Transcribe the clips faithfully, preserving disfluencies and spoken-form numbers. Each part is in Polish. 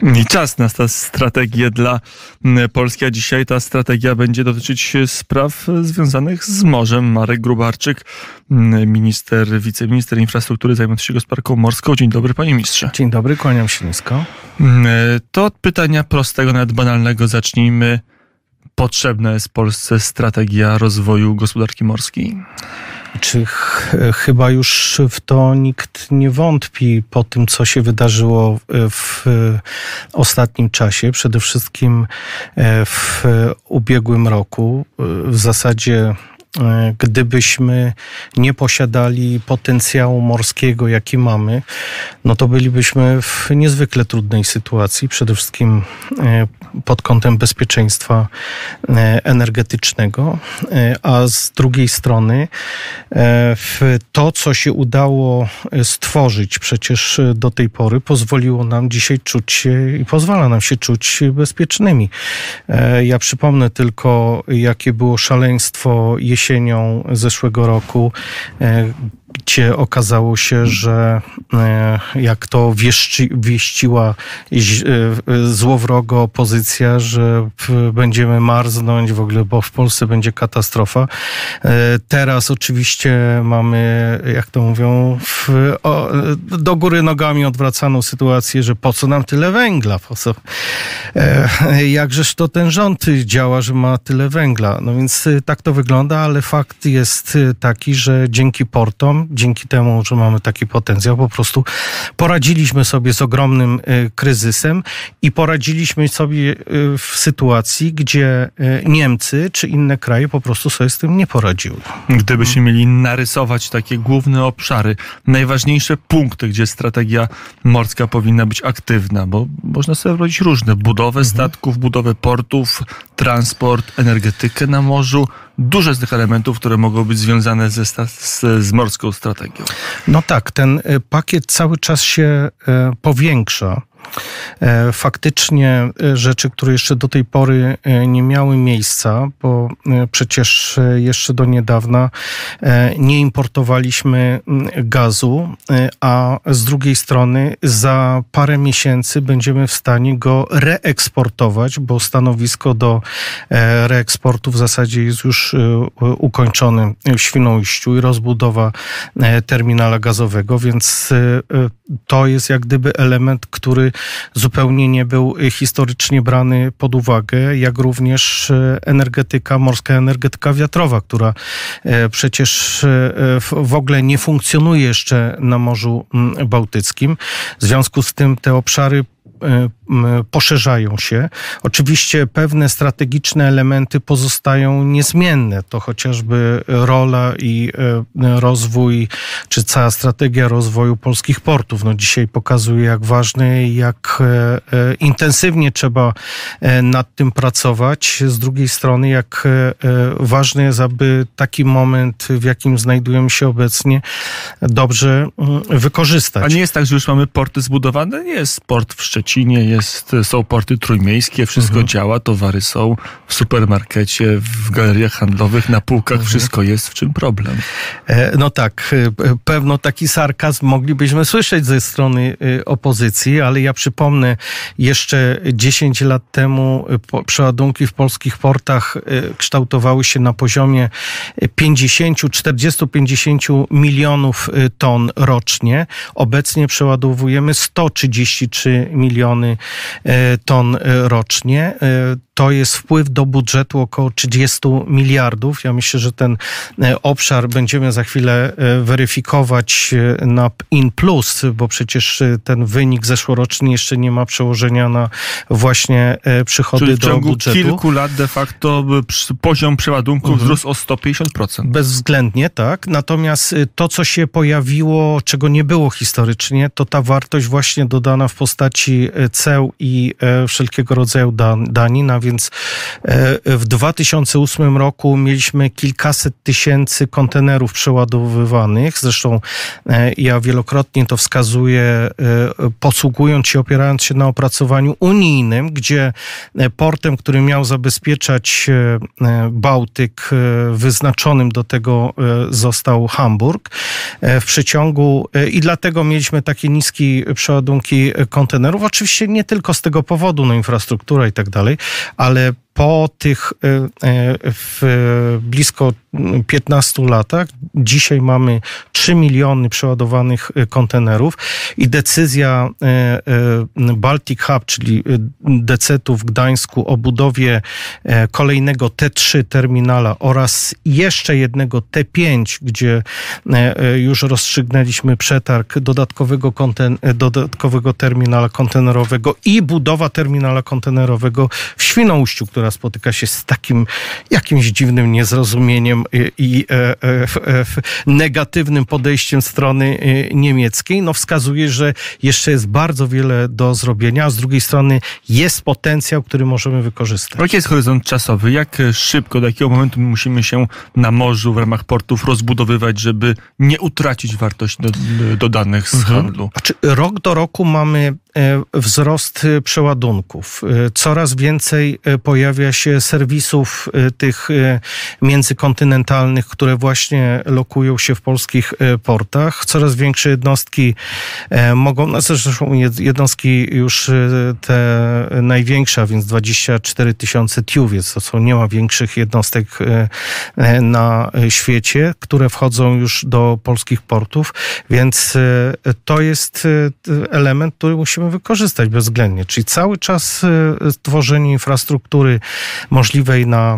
I czas na tę strategię dla Polski, a dzisiaj ta strategia będzie dotyczyć spraw związanych z morzem. Marek Gróbarczyk, minister, wiceminister infrastruktury zajmujący się gospodarką morską. Dzień dobry, panie ministrze. Dzień dobry, kłaniam się nisko. To od pytania prostego, nawet banalnego zacznijmy. Potrzebna jest Polsce strategia rozwoju gospodarki morskiej? Czy ch- chyba już w to nikt nie wątpi po tym, co się wydarzyło w ostatnim czasie, przede wszystkim w ubiegłym roku. W zasadzie gdybyśmy nie posiadali potencjału morskiego, jaki mamy, no to bylibyśmy w niezwykle trudnej sytuacji, przede wszystkim pod kątem bezpieczeństwa energetycznego, a z drugiej strony to, co się udało stworzyć przecież do tej pory, pozwoliło nam dzisiaj czuć się i pozwala nam się czuć bezpiecznymi. Ja przypomnę tylko, jakie było szaleństwo jesienią zeszłego roku, gdzie okazało się, że jak to wieści, wieściła złowrogo opozycja, że będziemy marznąć w ogóle, bo w Polsce będzie katastrofa. Teraz oczywiście mamy, jak to mówią, w, o, do góry nogami odwracaną sytuację, że po co nam tyle węgla? Po co? Jakżeż to ten rząd działa, że ma tyle węgla? No więc tak to wygląda, ale fakt jest taki, że dzięki portom, dzięki temu, że mamy taki potencjał, po prostu poradziliśmy sobie z ogromnym y, kryzysem i poradziliśmy sobie y, w sytuacji, gdzie y, Niemcy czy inne kraje po prostu sobie z tym nie poradziły. Gdybyśmy hmm. mieli narysować takie główne obszary, najważniejsze punkty, gdzie strategia morska powinna być aktywna, bo można sobie wyobrazić różne. Budowę hmm. statków, budowę portów, transport, energetykę na morzu. Duże z tych elementów, które mogą być związane ze, z, z morską strategią. No tak, ten pakiet cały czas się powiększa. Faktycznie rzeczy, które jeszcze do tej pory nie miały miejsca, bo przecież jeszcze do niedawna nie importowaliśmy gazu, a z drugiej strony za parę miesięcy będziemy w stanie go reeksportować, bo stanowisko do reeksportu w zasadzie jest już ukończone w Świnoujściu i rozbudowa terminala gazowego, więc to jest jak gdyby element, który zupełnie nie był historycznie brany pod uwagę, jak również energetyka, morska energetyka wiatrowa, która przecież w ogóle nie funkcjonuje jeszcze na Morzu Bałtyckim. W związku z tym te obszary poszerzają się. Oczywiście pewne strategiczne elementy pozostają niezmienne. To chociażby rola i rozwój, czy cała strategia rozwoju polskich portów. No dzisiaj pokazuje, jak ważne i jak intensywnie trzeba nad tym pracować. Z drugiej strony, jak ważne jest, aby taki moment, w jakim znajdujemy się obecnie, dobrze wykorzystać. A nie jest tak, że już mamy porty zbudowane? Nie jest port w Szczecinie, jest, są porty trójmiejskie, wszystko mhm. działa, towary są w supermarkecie, w galeriach handlowych, na półkach, mhm. wszystko jest. W czym problem? No tak, pewno taki sarkazm moglibyśmy słyszeć ze strony opozycji, ale ja przypomnę, jeszcze dziesięć lat temu przeładunki w polskich portach kształtowały się na poziomie pięćdziesiąt, czterdzieści, pięćdziesiąt milionów ton rocznie. Obecnie przeładowujemy sto trzydzieści trzy miliony ton rocznie. To jest wpływ do budżetu około trzydzieści miliardów. Ja myślę, że ten obszar będziemy za chwilę weryfikować na in plus, bo przecież ten wynik zeszłoroczny jeszcze nie ma przełożenia na właśnie przychody Czyli do budżetu. W ciągu kilku lat de facto poziom przeładunków mhm. wzrósł o sto pięćdziesiąt procent. Bezwzględnie, tak. Natomiast to, co się pojawiło, czego nie było historycznie, to ta wartość właśnie dodana w postaci ceł i wszelkiego rodzaju danin, a więc w dwa tysiące ósmym roku mieliśmy kilkaset tysięcy kontenerów przeładowywanych. Zresztą ja wielokrotnie to wskazuję, posługując się, opierając się na opracowaniu unijnym, gdzie portem, który miał zabezpieczać Bałtyk, wyznaczonym do tego został Hamburg. W przeciągu i dlatego mieliśmy takie niskie przeładunki kontenerów. Oczywiście nie tylko z tego powodu, no infrastruktura i tak dalej, ale po tych w blisko piętnastu latach dzisiaj mamy trzy miliony przeładowanych kontenerów i decyzja Baltic Hub, czyli D C tu w Gdańsku o budowie kolejnego T trzy terminala oraz jeszcze jednego T pięć, gdzie już rozstrzygnęliśmy przetarg dodatkowego, konten- dodatkowego terminala kontenerowego i budowa terminala kontenerowego w Świnoujściu, która spotyka się z takim jakimś dziwnym niezrozumieniem i e, e, e, negatywnym podejściem strony niemieckiej, no wskazuje, że jeszcze jest bardzo wiele do zrobienia, a z drugiej strony jest potencjał, który możemy wykorzystać. Jaki jest horyzont czasowy? Jak szybko, do jakiego momentu my musimy się na morzu w ramach portów rozbudowywać, żeby nie utracić wartości do, dodanych z mhm. handlu? Znaczy, rok do roku mamy wzrost przeładunków. Coraz więcej pojawia się serwisów tych międzykontynentalnych, które właśnie lokują się w polskich portach. Coraz większe jednostki mogą, no zresztą jednostki już te największe, a więc dwadzieścia cztery tysiące T I U, więc to są, nie ma większych jednostek na świecie, które wchodzą już do polskich portów, więc to jest element, który musimy wykorzystać bezwzględnie. Czyli cały czas tworzenie infrastruktury możliwej na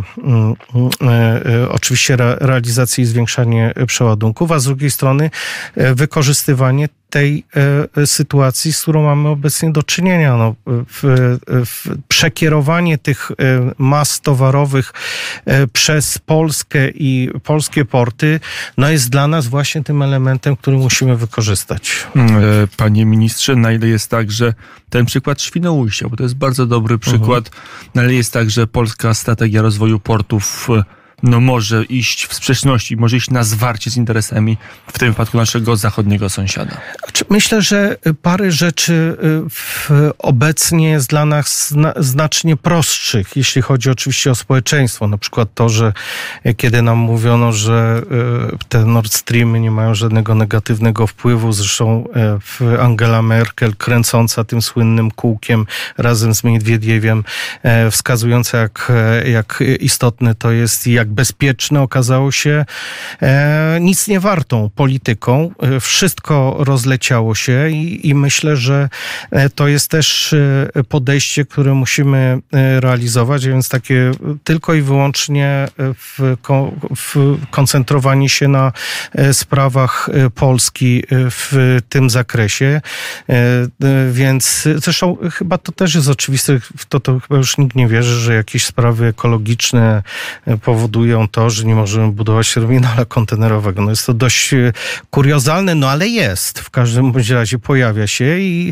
y, y, oczywiście re, realizację i zwiększanie przeładunków, a z drugiej strony y, wykorzystywanie tej e, sytuacji, z którą mamy obecnie do czynienia. No, w, w przekierowanie tych e, mas towarowych e, przez Polskę i polskie porty, no jest dla nas właśnie tym elementem, który musimy wykorzystać. Panie ministrze, na ile jest tak, że ten przykład Świnoujścia, bo to jest bardzo dobry przykład, uh-huh. na ile jest tak, że polska strategia rozwoju portów no może iść w sprzeczności, może iść na zwarcie z interesami, w tym wypadku naszego zachodniego sąsiada? Myślę, że parę rzeczy w, obecnie jest dla nas zna, znacznie prostszych, jeśli chodzi oczywiście o społeczeństwo. Na przykład to, że kiedy nam mówiono, że te Nord Streamy nie mają żadnego negatywnego wpływu, zresztą Angela Merkel kręcąca tym słynnym kółkiem razem z Miedwiediewem, wskazująca jak, jak istotne to jest i jak bezpieczne, okazało się e, nic nie wartą polityką. E, wszystko rozleciało się i, i myślę, że to jest też e, podejście, które musimy e, realizować, a więc takie tylko i wyłącznie w, w koncentrowanie się na e, sprawach e, Polski e, w tym zakresie. E, e, więc zresztą chyba to też jest oczywiste, w to, to chyba już nikt nie wierzy, że jakieś sprawy ekologiczne e, powodują to, że nie możemy budować terminala kontenerowego. No jest to dość kuriozalne, no ale jest. W każdym bądź razie pojawia się i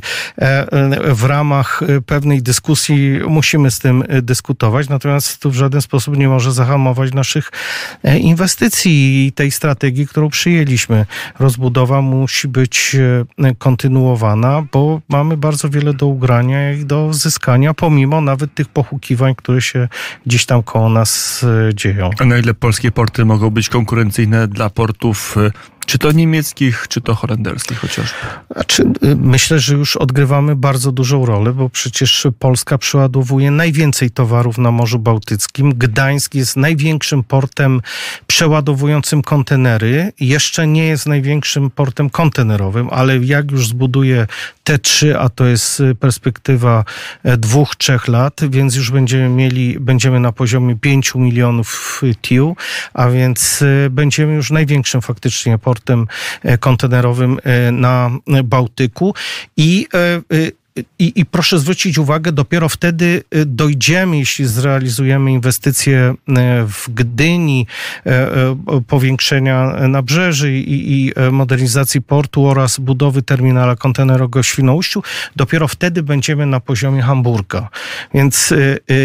w ramach pewnej dyskusji musimy z tym dyskutować, natomiast to w żaden sposób nie może zahamować naszych inwestycji i tej strategii, którą przyjęliśmy. Rozbudowa musi być kontynuowana, bo mamy bardzo wiele do ugrania i do zyskania, pomimo nawet tych pochukiwań, które się gdzieś tam koło nas dzieją. A na ile polskie porty mogą być konkurencyjne dla portów, czy to niemieckich, czy to holenderskich chociażby? Znaczy, myślę, że już odgrywamy bardzo dużą rolę, bo przecież Polska przeładowuje najwięcej towarów na Morzu Bałtyckim. Gdańsk jest największym portem przeładowującym kontenery. Jeszcze nie jest największym portem kontenerowym, ale jak już zbuduje T trzy, a to jest perspektywa dwóch, trzech lat, więc już będziemy mieli, będziemy na poziomie pięciu milionów T I U, a więc będziemy już największym faktycznie portem kontenerowym na Bałtyku i i, I proszę zwrócić uwagę, dopiero wtedy dojdziemy, jeśli zrealizujemy inwestycje w Gdyni, powiększenia nabrzeży i, i modernizacji portu oraz budowy terminala kontenerowego w Świnoujściu, dopiero wtedy będziemy na poziomie Hamburga. Więc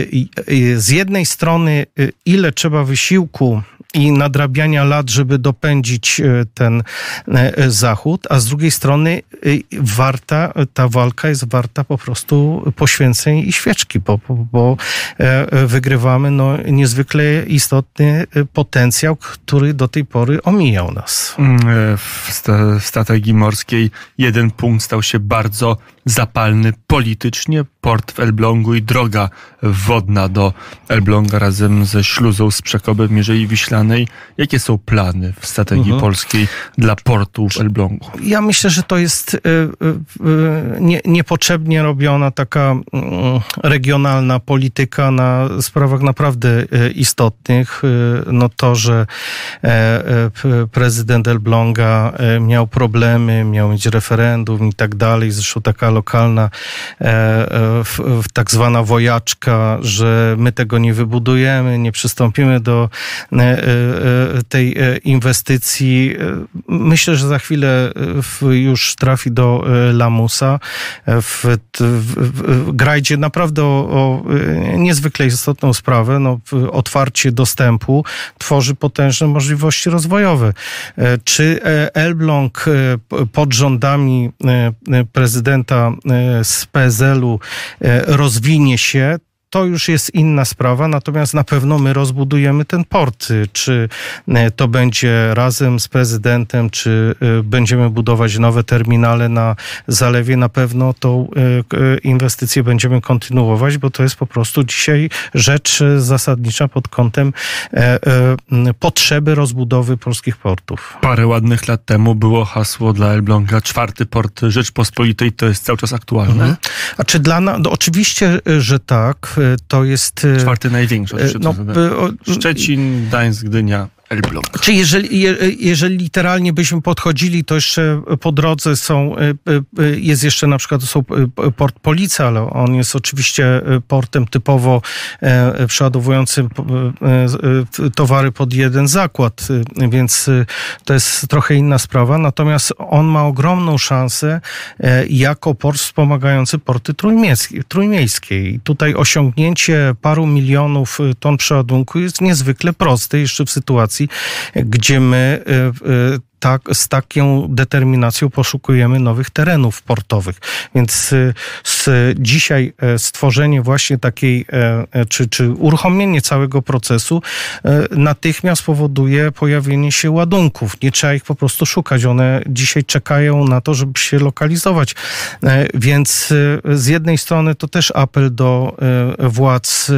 z jednej strony ile trzeba wysiłku i nadrabiania lat, żeby dopędzić ten Zachód, a z drugiej strony warta, ta walka jest warta po prostu poświęceń i świeczki, bo, bo wygrywamy no, niezwykle istotny potencjał, który do tej pory omijał nas. W, sta- w strategii morskiej jeden punkt stał się bardzo zapalny politycznie. Port w Elblągu i droga wodna do Elbląga razem ze śluzą z Przekoby w Mierzei Wiślanej. Jakie są plany w strategii mhm. polskiej dla portu w Elblągu? Ja myślę, że to jest y, y, nie, niepotrzebnie robiona taka y, regionalna polityka na sprawach naprawdę y, istotnych. Y, no to, że y, y, prezydent Elbląga y, miał problemy, miał mieć referendum i tak dalej. Zresztą taka lokalna y, y, tak zwana wojaczka, że my tego nie wybudujemy, nie przystąpimy do y, y, tej inwestycji. Myślę, że za chwilę już trafi do lamusa. W, w, w, grajdzie naprawdę o, o niezwykle istotną sprawę. No, otwarcie dostępu tworzy potężne możliwości rozwojowe. Czy Elbląg pod rządami prezydenta z P S L u rozwinie się, to już jest inna sprawa, natomiast na pewno my rozbudujemy ten port. Czy to będzie razem z prezydentem, czy będziemy budować nowe terminale na zalewie, na pewno tą inwestycję będziemy kontynuować, bo to jest po prostu dzisiaj rzecz zasadnicza pod kątem potrzeby rozbudowy polskich portów. Parę ładnych lat temu było hasło dla Elbląga czwarty port Rzeczpospolitej. To jest cały czas aktualne? Mhm. A czy dla nas? No, oczywiście, że tak. To jest... Czwarty największy. No, Szczecin, Gdańsk, Gdynia, Elbląg. Czy jeżeli, jeżeli literalnie byśmy podchodzili, to jeszcze po drodze są, jest jeszcze na przykład są port Police, ale on jest oczywiście portem typowo przeładowującym towary pod jeden zakład, więc to jest trochę inna sprawa. Natomiast on ma ogromną szansę jako port wspomagający porty trójmiejskie. trójmiejskie. I tutaj osiągnięcie paru milionów ton przeładunku jest niezwykle proste jeszcze w sytuacji, gdzie my tak, z taką determinacją poszukujemy nowych terenów portowych. Więc z, dzisiaj stworzenie właśnie takiej, czy, czy uruchomienie całego procesu natychmiast powoduje pojawienie się ładunków. Nie trzeba ich po prostu szukać. One dzisiaj czekają na to, żeby się lokalizować. Więc z jednej strony to też apel do władz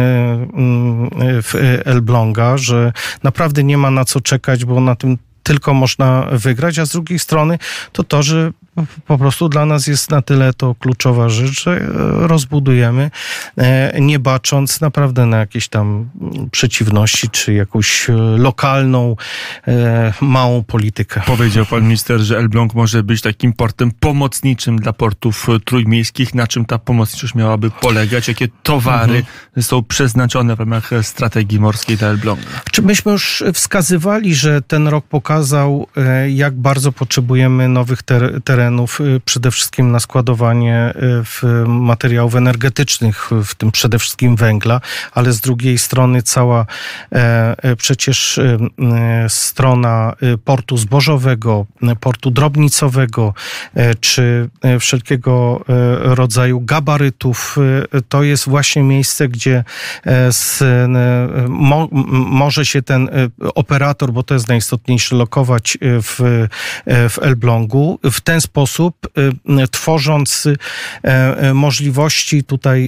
w Elbląga, że naprawdę nie ma na co czekać, bo na tym tylko można wygrać, a z drugiej strony to to, że po prostu dla nas jest na tyle to kluczowa rzecz, że rozbudujemy, nie bacząc naprawdę na jakieś tam przeciwności, czy jakąś lokalną, małą politykę. Powiedział pan minister, że Elbląg może być takim portem pomocniczym dla portów trójmiejskich. Na czym ta pomocniczość miałaby polegać? Jakie towary mhm. są przeznaczone w ramach strategii morskiej dla Elbląga? Czy myśmy już wskazywali, że ten rok pokazał, jak bardzo potrzebujemy nowych ter- terenów, przede wszystkim na składowanie w materiałów energetycznych, w tym przede wszystkim węgla, ale z drugiej strony cała e, przecież e, strona portu zbożowego, portu drobnicowego, e, czy wszelkiego e, rodzaju gabarytów. E, to jest właśnie miejsce, gdzie e, z, e, mo, może się ten operator, bo to jest najistotniejsze, lokować w, w Elblągu. W ten sposób, tworząc możliwości tutaj pozyskania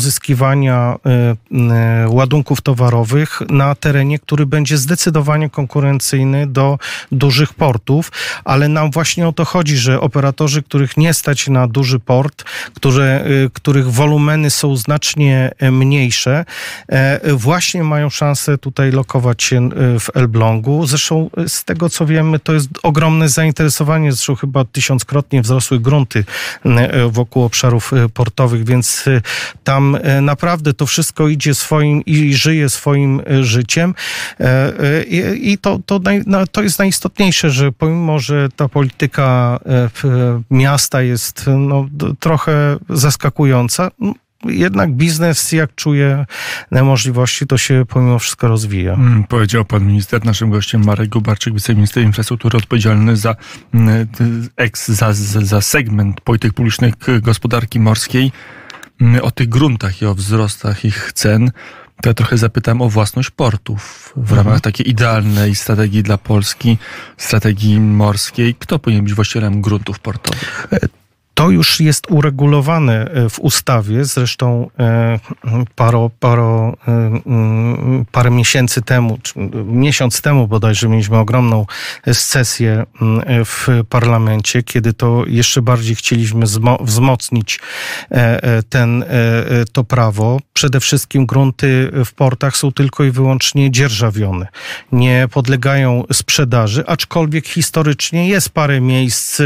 pozyskiwania ładunków towarowych na terenie, który będzie zdecydowanie konkurencyjny do dużych portów, ale nam właśnie o to chodzi, że operatorzy, których nie stać na duży port, które, których wolumeny są znacznie mniejsze, właśnie mają szansę tutaj lokować się w Elblągu. Zresztą z tego, co wiemy, to jest ogromne zainteresowanie, zresztą chyba tysiąckrotnie wzrosły grunty wokół obszarów portowych, więc tam naprawdę to wszystko idzie swoim i żyje swoim życiem i, i to, to, naj, to jest najistotniejsze, że pomimo, że ta polityka miasta jest no, trochę zaskakująca, jednak biznes, jak czuje możliwości, to się pomimo wszystko rozwija. Hmm, powiedział pan minister, naszym gościem Marek Gróbarczyk, wiceminister infrastruktury odpowiedzialny za, ex, za, za segment polityk publicznych gospodarki morskiej. O tych gruntach i o wzrostach ich cen, to ja trochę zapytam o własność portów w ramach mhm. takiej idealnej strategii dla Polski, strategii morskiej. Kto powinien być właścicielem gruntów portowych? To już jest uregulowane w ustawie, zresztą paro, paro, parę miesięcy temu, czy miesiąc temu bodajże mieliśmy ogromną sesję w parlamencie, kiedy to jeszcze bardziej chcieliśmy wzmocnić ten, to prawo. Przede wszystkim grunty w portach są tylko i wyłącznie dzierżawione. Nie podlegają sprzedaży, aczkolwiek historycznie jest parę miejsc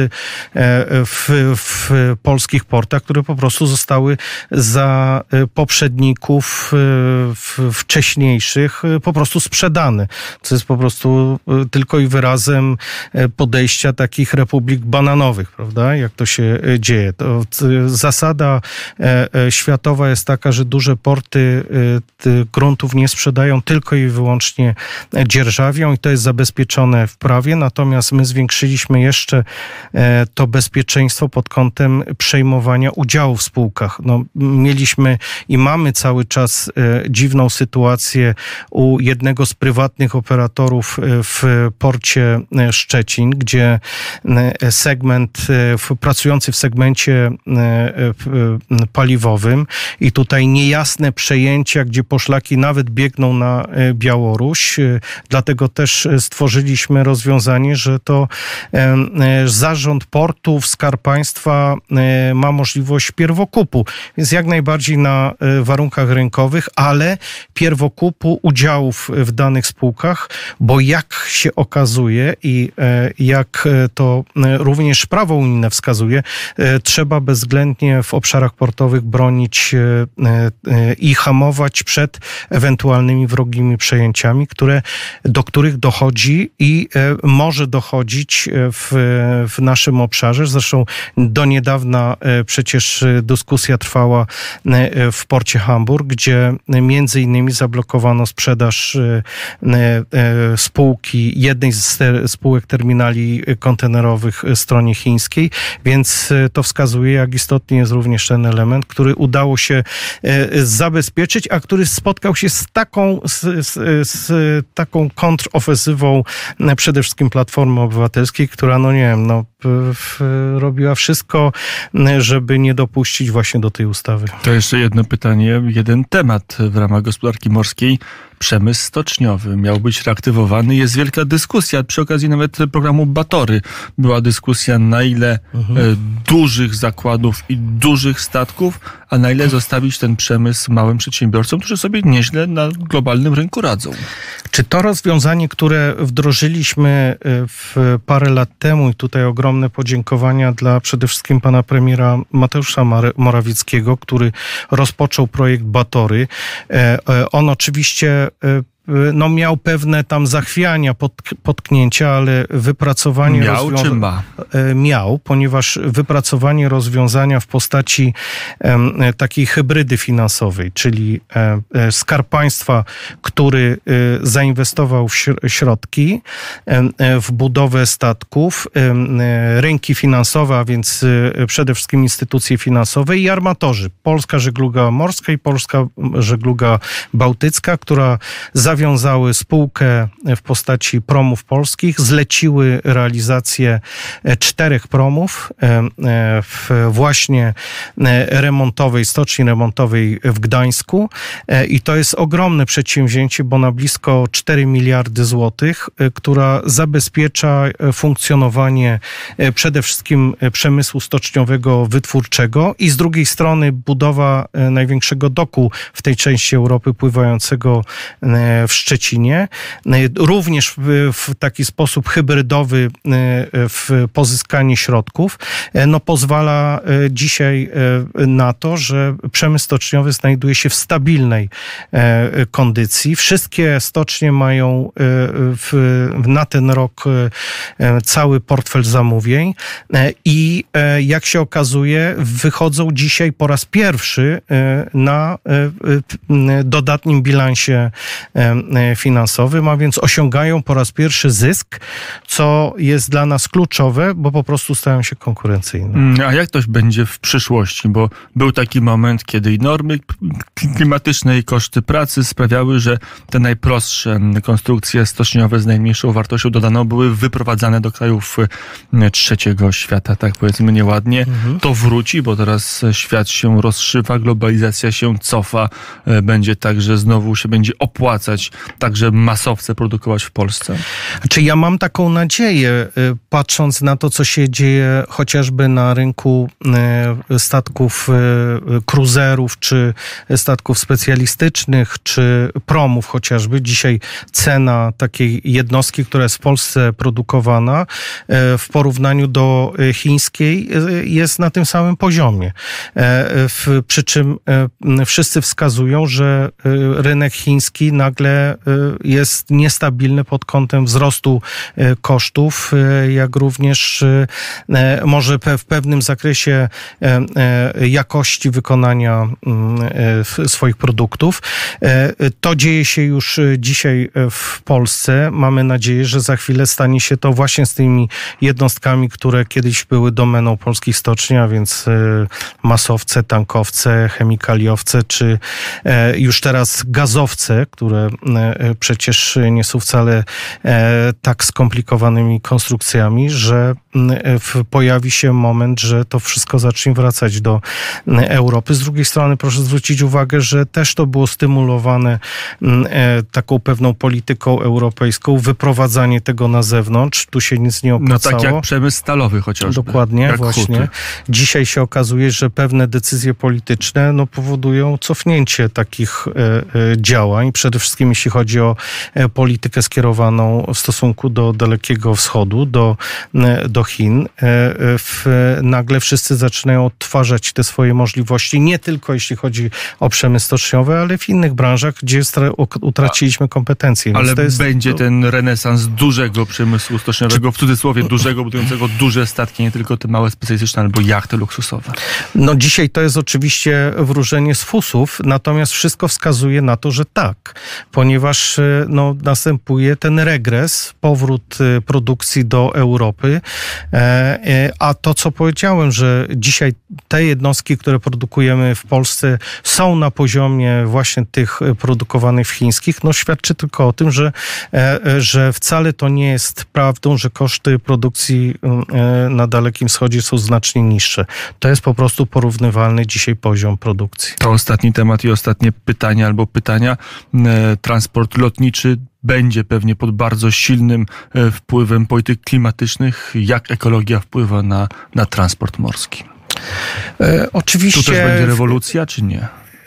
w, w w polskich portach, które po prostu zostały za poprzedników wcześniejszych po prostu sprzedane. Co jest po prostu tylko i wyrazem podejścia takich republik bananowych, prawda? Jak to się dzieje. To zasada światowa jest taka, że duże porty gruntów nie sprzedają, tylko i wyłącznie dzierżawią i to jest zabezpieczone w prawie, natomiast my zwiększyliśmy jeszcze to bezpieczeństwo pod kątem przejmowania udziału w spółkach. No, mieliśmy i mamy cały czas e, dziwną sytuację u jednego z prywatnych operatorów w porcie Szczecin, gdzie segment, e, w, pracujący w segmencie e, e, paliwowym i tutaj niejasne przejęcia, gdzie poszlaki nawet biegną na e, Białoruś. E, dlatego też stworzyliśmy rozwiązanie, że to e, e, zarząd portów, Skarb Państwa ma możliwość pierwokupu, więc jak najbardziej na warunkach rynkowych, ale pierwokupu udziałów w danych spółkach, bo jak się okazuje i jak to również prawo unijne wskazuje, trzeba bezwzględnie w obszarach portowych bronić i hamować przed ewentualnymi wrogimi przejęciami, które, do których dochodzi i może dochodzić w, w naszym obszarze. Zresztą do niedawna przecież dyskusja trwała w porcie Hamburg, gdzie między innymi zablokowano sprzedaż spółki, jednej z spółek terminali kontenerowych stronie chińskiej, więc to wskazuje, jak istotny jest również ten element, który udało się zabezpieczyć, a który spotkał się z taką, z, z, z taką kontrofensywą przede wszystkim Platformy Obywatelskiej, która, no nie wiem, no robiła wszystko, żeby nie dopuścić właśnie do tej ustawy. To jeszcze jedno pytanie, jeden temat w ramach gospodarki morskiej. Przemysł stoczniowy miał być reaktywowany. Jest wielka dyskusja. Przy okazji nawet programu Batory była dyskusja, na ile mhm. dużych zakładów i dużych statków, a na ile zostawić ten przemysł małym przedsiębiorcom, którzy sobie nieźle na globalnym rynku radzą. Czy to rozwiązanie, które wdrożyliśmy w parę lat temu i tutaj ogromne podziękowania dla przede wszystkim pana premiera Mateusza Morawieckiego, który rozpoczął projekt Batory. On oczywiście no miał pewne tam zachwiania, pot, potknięcia, ale wypracowanie... Miał rozwiąza- czy ma? Miał, ponieważ wypracowanie rozwiązania w postaci um, takiej hybrydy finansowej, czyli um, Skarb Państwa, który um, zainwestował w środki um, w budowę statków, um, rynki finansowe, a więc um, przede wszystkim instytucje finansowe i armatorzy. Polska Żegluga Morska i Polska Żegluga Bałtycka, która za zawiązały spółkę w postaci promów polskich, zleciły realizację czterech promów w właśnie remontowej, stoczni remontowej w Gdańsku i to jest ogromne przedsięwzięcie, bo na blisko cztery miliardy złotych, która zabezpiecza funkcjonowanie przede wszystkim przemysłu stoczniowego, wytwórczego i z drugiej strony budowa największego doku w tej części Europy pływającego w Szczecinie. Również w taki sposób hybrydowy w pozyskanie środków, no pozwala dzisiaj na to, że przemysł stoczniowy znajduje się w stabilnej kondycji. Wszystkie stocznie mają w, na ten rok cały portfel zamówień i jak się okazuje, wychodzą dzisiaj po raz pierwszy na dodatnim bilansie finansowym, a więc osiągają po raz pierwszy zysk, co jest dla nas kluczowe, bo po prostu stają się konkurencyjne. A jak to będzie w przyszłości? Bo był taki moment, kiedy i normy klimatyczne i koszty pracy sprawiały, że te najprostsze konstrukcje stoczniowe z najmniejszą wartością dodaną były wyprowadzane do krajów trzeciego świata, tak powiedzmy nieładnie. Mhm. To wróci, bo teraz świat się rozszywa, globalizacja się cofa. Będzie tak, że znowu się będzie opłacać także masowce produkować w Polsce. Czy ja mam taką nadzieję, patrząc na to, co się dzieje chociażby na rynku statków cruiserów, czy statków specjalistycznych, czy promów chociażby. Dzisiaj cena takiej jednostki, która jest w Polsce produkowana, w porównaniu do chińskiej jest na tym samym poziomie. Przy czym wszyscy wskazują, że rynek chiński nagle jest niestabilny pod kątem wzrostu kosztów, jak również może w pewnym zakresie jakości wykonania swoich produktów. To dzieje się już dzisiaj w Polsce. Mamy nadzieję, że za chwilę stanie się to właśnie z tymi jednostkami, które kiedyś były domeną polskich stoczni, a więc masowce, tankowce, chemikaliowce, czy już teraz gazowce, które przecież nie są wcale tak skomplikowanymi konstrukcjami, że pojawi się moment, że to wszystko zacznie wracać do Europy. Z drugiej strony proszę zwrócić uwagę, że też to było stymulowane taką pewną polityką europejską, wyprowadzanie tego na zewnątrz. Tu się nic nie opłacało. No tak jak przemysł stalowy chociażby. Dokładnie, jak właśnie. huty. Dzisiaj się okazuje, że pewne decyzje polityczne no, powodują cofnięcie takich e, e, działań. Przede wszystkim jeśli chodzi o e, politykę skierowaną w stosunku do Dalekiego Wschodu, do, e, do Chin. E, w, nagle wszyscy zaczynają odtwarzać te swoje możliwości, nie tylko jeśli chodzi o przemysł stoczniowy, ale w innych branżach, gdzie utraciliśmy kompetencje. Ale to jest, będzie to... ten renesans dużego przemysłu stoczniowego, w cudzysłowie dużego, budującego duże statki, nie tylko te małe specjalistyczne, albo jachty luksusowe. No dzisiaj to jest oczywiście wróżenie z fusów, natomiast wszystko wskazuje na to, że tak, ponieważ no, następuje ten regres, powrót produkcji do Europy, a to, co powiedziałem, że dzisiaj te jednostki, które produkujemy w Polsce, są na poziomie właśnie tych produkowanych w chińskich, no świadczy tylko o tym, że, że wcale to nie jest prawdą, że koszty produkcji na Dalekim Wschodzie są znacznie niższe. To jest po prostu porównywalny dzisiaj poziom produkcji. To ostatni temat i ostatnie pytanie albo pytania. Transport lotniczy będzie pewnie pod bardzo silnym wpływem polityk klimatycznych. Jak ekologia wpływa na, na transport morski? E, oczywiście... Tu też będzie rewolucja, czy nie?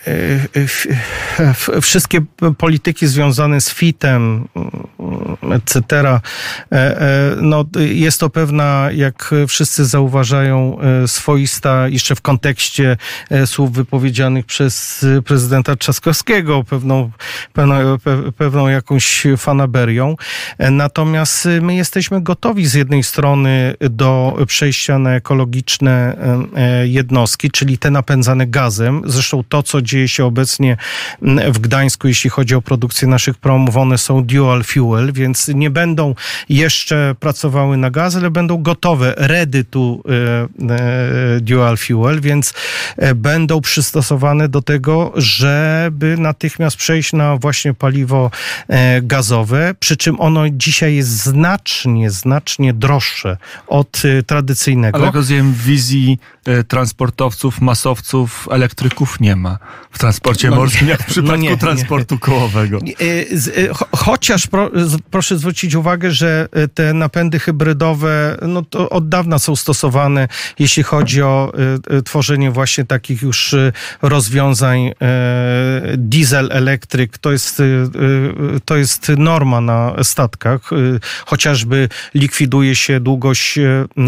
Wszystkie polityki związane z fitem, et cetera. No, jest to pewna, jak wszyscy zauważają, swoista, jeszcze w kontekście słów wypowiedzianych przez prezydenta Trzaskowskiego, pewną, pewną, pewną jakąś fanaberią. Natomiast my jesteśmy gotowi z jednej strony do przejścia na ekologiczne jednostki, czyli te napędzane gazem. Zresztą to, co dzieje się obecnie w Gdańsku, jeśli chodzi o produkcję naszych promów, one są dual fuel, więc nie będą jeszcze pracowały na gaz, ale będą gotowe, ready to dual fuel, więc będą przystosowane do tego, żeby natychmiast przejść na właśnie paliwo gazowe, przy czym ono dzisiaj jest znacznie, znacznie droższe od tradycyjnego. Ale jak rozumiem, w wizji transportowców, masowców, elektryków nie ma w transporcie no, morskim, jak w przypadku no nie, transportu nie. kołowego. Chociaż pro, proszę zwrócić uwagę, że te napędy hybrydowe no to od dawna są stosowane, jeśli chodzi o tworzenie właśnie takich już rozwiązań diesel, elektryk. To jest, to jest norma na statkach. Chociażby likwiduje się długość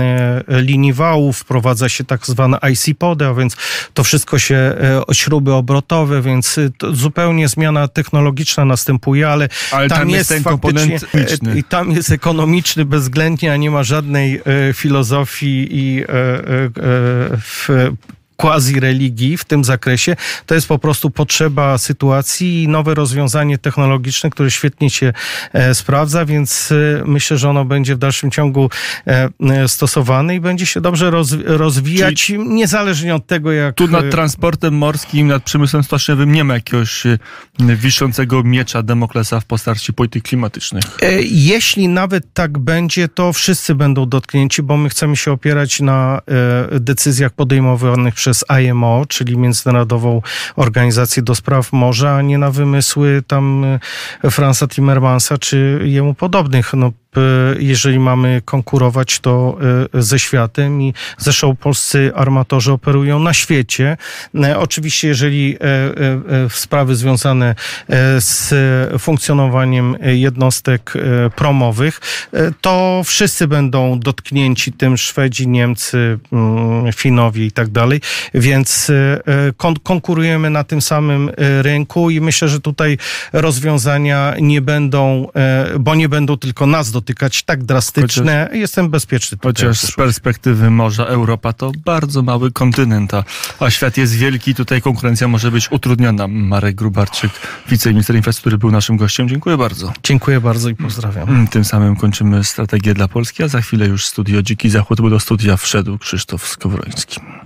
linii wałów, wprowadza się tak zwane I C-pody, a więc to wszystko się śruby obrotowe, więc zupełnie zmiana technologiczna następuje, ale, ale tam, tam jest ten komponent i tam jest ekonomiczny bezwzględnie, a nie ma żadnej e, filozofii i e, e, w, quasi-religii w tym zakresie. To jest po prostu potrzeba sytuacji i nowe rozwiązanie technologiczne, które świetnie się e, sprawdza, więc e, myślę, że ono będzie w dalszym ciągu e, stosowane i będzie się dobrze roz, rozwijać, czyli niezależnie od tego, jak... Tu nad transportem morskim, nad przemysłem stoczniowym nie ma jakiegoś e, wiszącego miecza Damoklesa w postaci polityk klimatycznych. E, jeśli nawet tak będzie, to wszyscy będą dotknięci, bo my chcemy się opierać na e, decyzjach podejmowanych przez przez I M O, czyli Międzynarodową Organizację do Spraw Morza, a nie na wymysły tam Franza Timmermansa czy jemu podobnych. No, jeżeli mamy konkurować, to ze światem i zresztą polscy armatorzy operują na świecie. Oczywiście, jeżeli sprawy związane z funkcjonowaniem jednostek promowych, to wszyscy będą dotknięci tym, Szwedzi, Niemcy, Finowie i tak dalej, więc kon- konkurujemy na tym samym rynku i myślę, że tutaj rozwiązania nie będą, bo nie będą tylko nas dotykać tak drastyczne. Chociaż, Jestem bezpieczny. Chociaż z perspektywy morza Europa to bardzo mały kontynent, a, a świat jest wielki. Tutaj konkurencja może być utrudniona. Marek Gróbarczyk, wiceminister infrastruktury, był naszym gościem. Dziękuję bardzo. Dziękuję bardzo i pozdrawiam. Tym samym kończymy Strategię dla Polski, a za chwilę już studio Dziki Zachód, bo do studia wszedł Krzysztof Skowroński.